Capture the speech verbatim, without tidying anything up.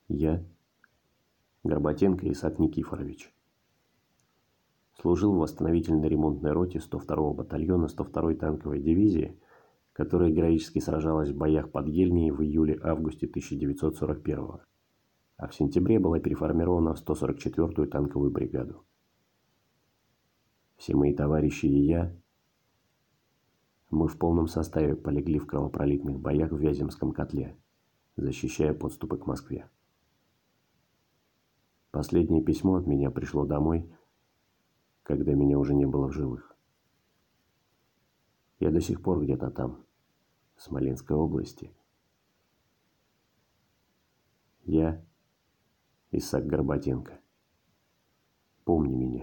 Я, Горбатенко Исаак Никифорович, служил в восстановительно-ремонтной роте сто второго батальона сто второй танковой дивизии, которая героически сражалась в боях под Ельней в июле-августе тысяча девятьсот сорок первого, а в сентябре была переформирована в сто сорок четвёртую танковую бригаду. Все мои товарищи и я, мы в полном составе полегли в кровопролитных боях в Вяземском котле, защищая подступы к Москве. Последнее письмо от меня пришло домой, когда меня уже не было в живых. Я до сих пор где-то там, в Смоленской области. Я, Исаак Горбатенко. Помни меня.